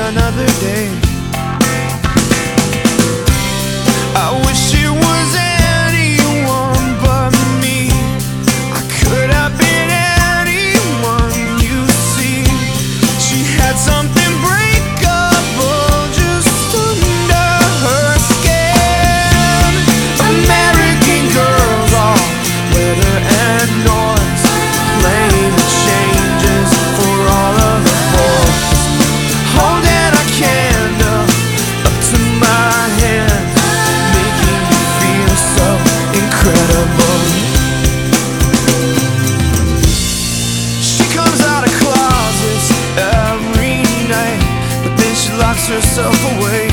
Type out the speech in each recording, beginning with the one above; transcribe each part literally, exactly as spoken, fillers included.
another day. I wish it was anyone but me. I could have been anyone you see. She had something breakable just under her skin. American girls, all weather and noise, playing the changes for all of the boys. Holding a candle up to my hand, making me feel so incredible. She comes out of closets every night, but then she locks herself away,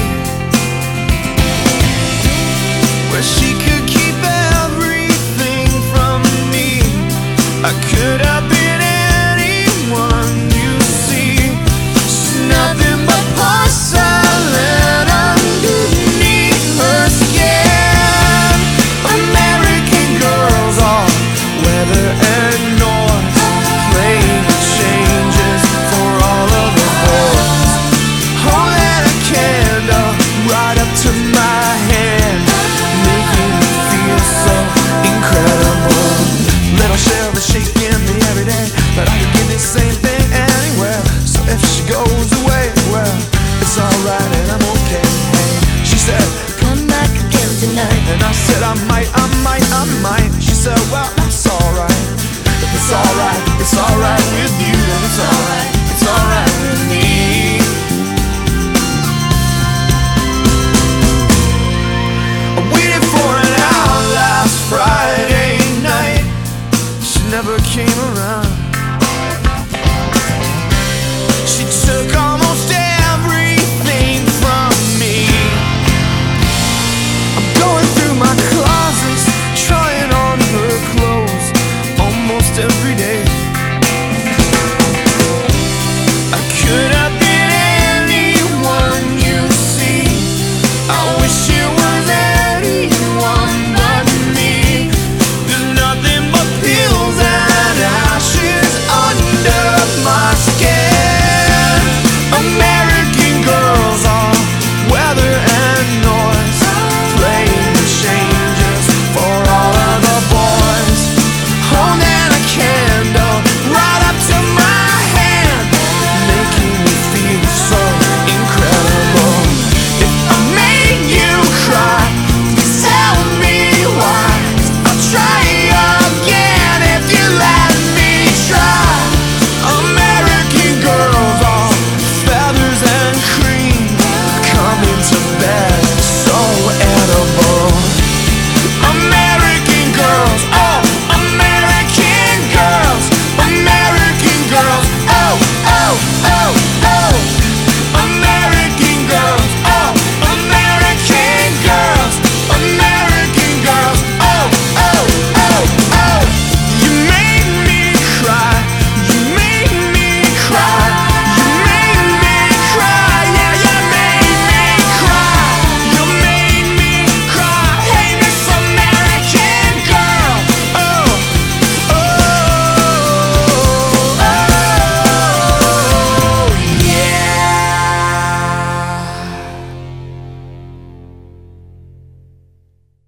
where she could keep everything from me. I could have been anyone you see. She's nothing but porcelain underneath her skin. American girls, all weather and noise, playing the changes for all of the boys. Holding a candle right up to my